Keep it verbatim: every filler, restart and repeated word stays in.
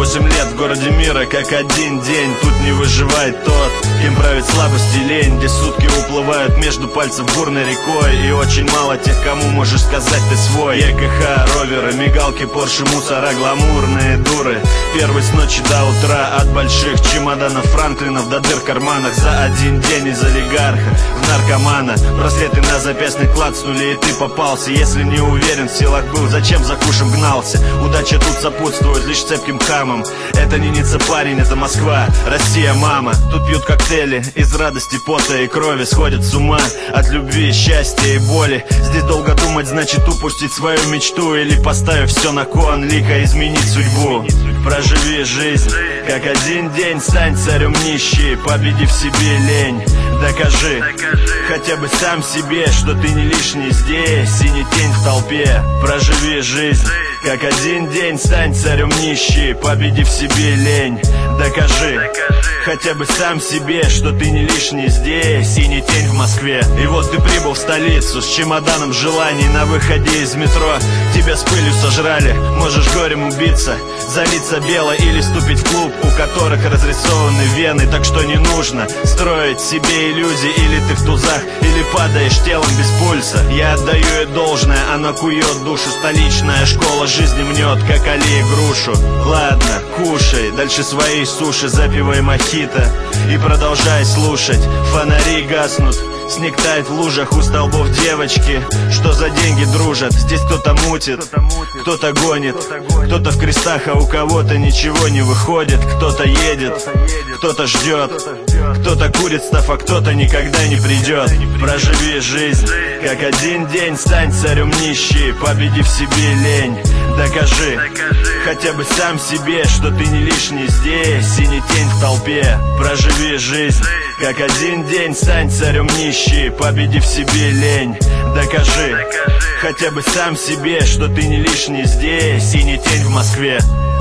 восемь лет в городе мира, как один день. Тут не выживает тот, кем правит слабость и лень. Где сутки уплывают между пальцев бурной рекой, и очень мало тех, кому можешь сказать ты свой. ЕКХ, роверы, мигалки, порши, мусора, гламурные дуры. Первый с ночи до утра, от больших чемоданов Франклинов до дыр в карманах. За один день из олигарха в наркомана. Браслеты на запястье клацнули, и ты попался. Если не уверен, в силах был, зачем за кушем гнался? Удача тут сопутствует лишь цепким хамам. Это не Ницца, парень, это Москва, Россия, мама. Тут пьют коктейли из радости, пота и крови. Сходят с ума от любви, счастья и боли. Здесь долго думать, значит упустить свою мечту. Или поставив все на кон, лихо изменить судьбу. Проживи жизнь, как один день. Стань царем нищий, победи в себе лень. Докажи, хотя бы сам себе, что ты не лишний здесь и не тень в толпе. Проживи жизнь, как один день. Стань царем нищий, победи в себе лень. Докажи, хотя бы сам себе, что ты не лишний здесь и не тень в Москве. И вот ты прибыл в столицу с чемоданом желаний. На выходе из метро тебя с пылью сожрали. Можешь горем убиться, залиться бело или вступить в клуб, у которых разрисованы вены. Так что не нужно строить себе иллюзии. Или ты в тузах, или падаешь телом без пульса. Я отдаю ей должное, она кует душу. Столичная школа жизни мнет, как аллея грушу. Ладно, кушай дальше свои суши, запивай мохито и продолжай слушать. Фонари гаснут, снег тает в лужах, у столбов девочки, что за деньги дружат. Здесь кто-то мутит, кто-то гонит, кто-то в крестах, а у кого-то ничего не выходит. Кто-то едет, кто-то ждет, кто-то курит став, а кто-то никогда не придет. Проживи жизнь, как один день. Стань царем нищий, победи в себе лень. Докажи, хотя бы сам себе, что ты не лишний здесь и не тень в толпе. Проживи жизнь, как один день. Стань царем нищий, победи в себе лень. Докажи, хотя бы сам себе, что ты не лишний здесь и не тень в Москве.